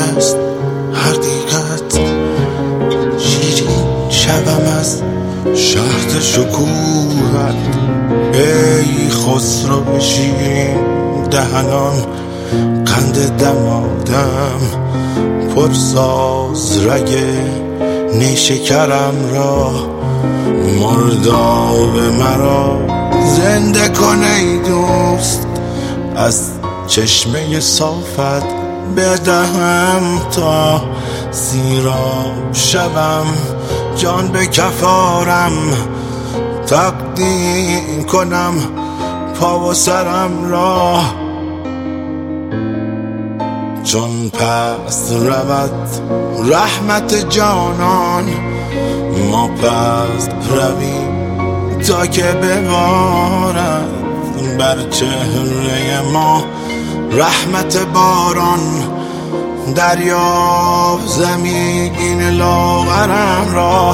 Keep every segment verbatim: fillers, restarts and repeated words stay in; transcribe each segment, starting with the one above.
است حقیقت. شیرین شوم از شهد شکوهت ای خسرو شیرین دهنان، قند دمادم پرساز رگ نیشکرم را. مرداب مرا زنده کن ای دوست، از چشمه صافت بدهم تا سیراب شوم. جان به کفارم تقدیم کنم پا و سرم را. چون پس رود رحمت جانان ما پس رویم تا که ببارد بر چهره ما رحمت باران. دریاب زمین لاغرم را،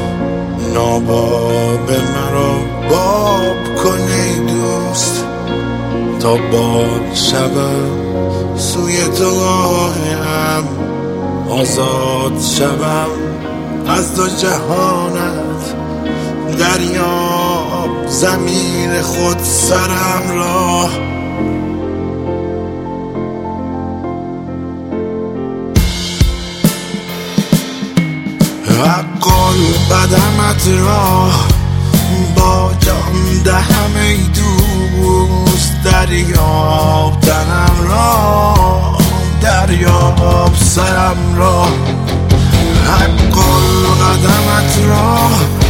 ناباب مرا باب کن ای دوست تا باد شوم سوی تو آیم. آزاد شوم از دو جهانت، دریاب زمین خود سرم را. حق قدمت را با جان دهم ای دوست، دریاب تنم را دریاب سرم را. حق قدمت را